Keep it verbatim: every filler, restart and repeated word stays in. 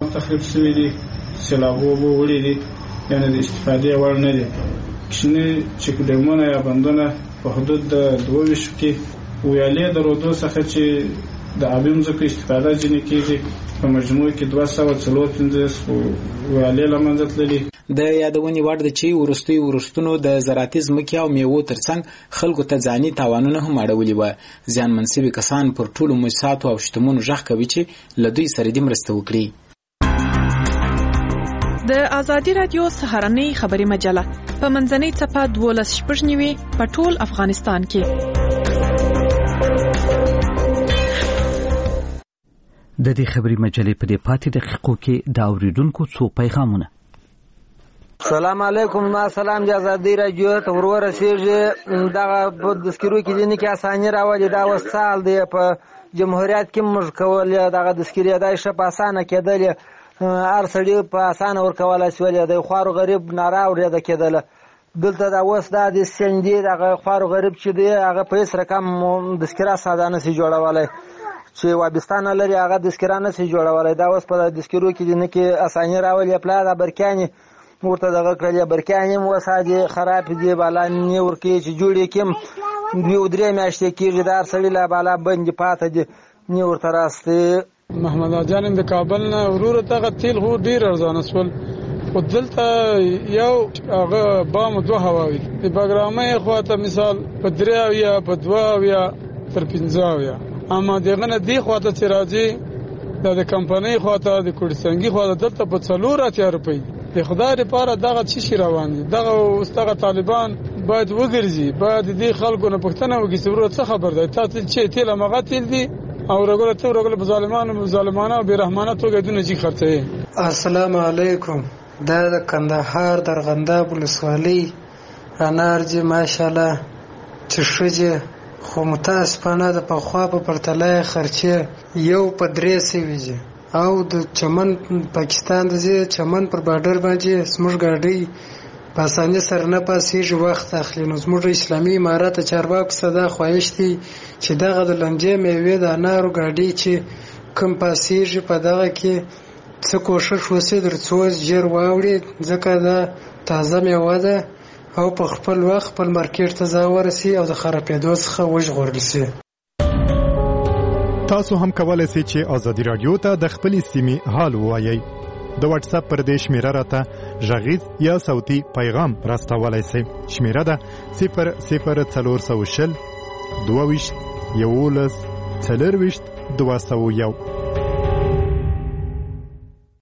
تخریب شوي دي، سیلابو اوبه وړي دي، یعنې د استفادې وړ نه دي. کوچني چکډیمونه یا بندونه په حدود د دوه ویشتو کې ویالې درلودو څخه چې د آبي ځمکو استفاده ځینې کېږي، په مجموع کې دوه سوه څلور پنځوس ویالې له منځه تللي. د یادونې وړ ده چې وروستیو وروستونو د زراعتي ځمکې او میوو ترڅنګ خلکو ته ځاني تاوانونه هم اړولي وه. زیانمن سوي کسان پر ټولو موسساتو او شتمنو غږ کوي چې له دوی سره دې مرسته وکړي. د ازادي راډیو سهارنۍ خبري مجله په منځنۍ څپه دولس شپږ نوي په ټول افغانستان کې. د دې خبري مجلې په دې پاتې دقیقو کې د اوریدونکو څو پیغامونه. سلام علیکم. ما سلام د ازادي راډیو ته ورسېږي. دغه په دسکرو کې ځینې کې اساني راولي. دا وسال دی په جمهوریت کې موږ کول دغه دسکرې دا ښه په اسانه کېدل، هر سړي په اسانه ورکولای شول. د خوارو غریب ناره اورېده کېدله. دلته دا اوس دا د سندې دغه خوارو غریب چې دی هغه په هېڅ رقم دسکره ساده نشي جوړولی، چې وابستان لري هغه دسکره نشي جوړولی. دا اوس په دسکرو کې نه کې اساني راولي. پلا دا برکیانې ورته دغه کړلې، برکیانې هم اوس دې خراب دي، بالا نه ورکوي چې جوړې کړي دوې او درې میاشتې کېږي. د هر سړي لا بالا بندې پاته دي، نه ورته راستې. محمد جان د کابل نه وروره دغه تیل خو ډېر ارزانه شول، خو دلته یو هغه بام دوه هواوي د بګرامۍ خواته مثال په درې اویا په دوه اویا تر پنځه اویا، اما دغه نه دې خواته چې راځي دا د کمپنۍ خواته د کوړستانګي خواته دلته په څلور اتیا روپۍ. د خدای لپاره دغه څه شي روان دي. دغه استغه طالبان باید وګرځي، باید دې خلکو نه پښتنه وکړي چې ورو څه خبر دی تاسو چې تیل مغه تیل دي او رګوله ته رګوله ظالمانو ظالمانه او بیرحمانه توګه دونه چې خرڅي. السلام علیکم. دا د کندهار درغنداب ولسوالۍ انار جی ماشاءالله چې شجه خو متاسفانه د پخوا په پرتله خرچه یو په درې سوي او د چمن پاکستان د چمن پر بارډر باندې سمج ګاډي په اسانه سره نه پاسېږي، وخت اخلي. نو زموږ اسلامي امارات چارواکو صدا خواهش دي چې دغه د لنجې میوې د انارو ګاډي چې کم پاسېږي په دغه کې څه کوشش وسي در څو ژر واوړي، ځکه دا تازه میوه ده او په خپل وخت خپل مارکیټ ته ځای ورسي او د خرابېدو څخه وژغورل شي. تاسو هم کولای شئ چې ازادي رادیو ته د خپل سیمې حال ووایئ. د واتس اپ پر دې شمیره راته غږیز یا صوتي پیغام راستولای شئ. شمیره ده صفر صفر څلور سوه شل دوه ویشت یولس څلور ویشت دوه سوه یو.